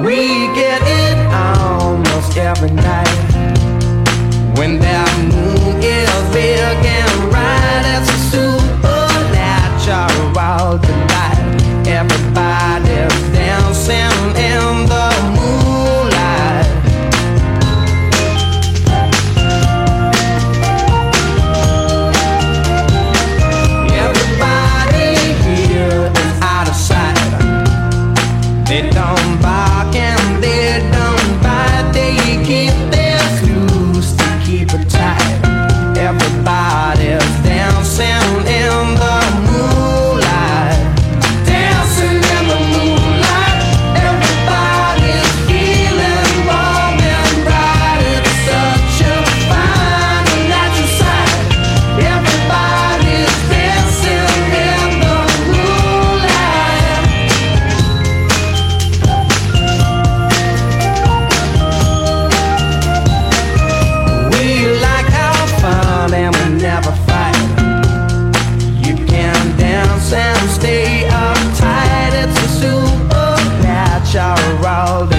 We get it almost every night. When that moon is big and bright, it's a supernatural delight. Everybody's dancing in the moonlight. Everybody here is out of sight. They don't bark and they don't bite. They keep their loose to keep it tight. Everybody's dancing in the moonlight. Dancing in the moonlight. Everybody's feeling warm and bright. It's such a fine and natural sight. Everybody's dancing in the moonlight. We like our fun and we never fight. You can dance and stay uptight. It's a supernatural